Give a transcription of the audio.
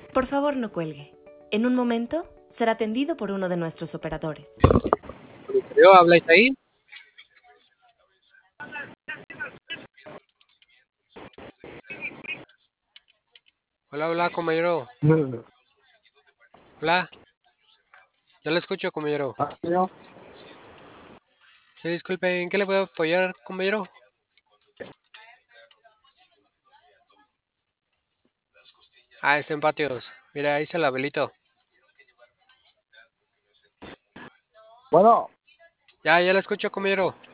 Por favor, no cuelgue. En un momento será atendido por uno de nuestros operadores. ¿Yo habláis ahí? Hola, hola, compañero. Hola. Yo lo escucho, compañero. Sí, disculpe, ¿en qué le puedo apoyar, compañero? Ah, está en patios. Mira, ahí está el Abelito. Bueno, Ya lo escucho, compañero.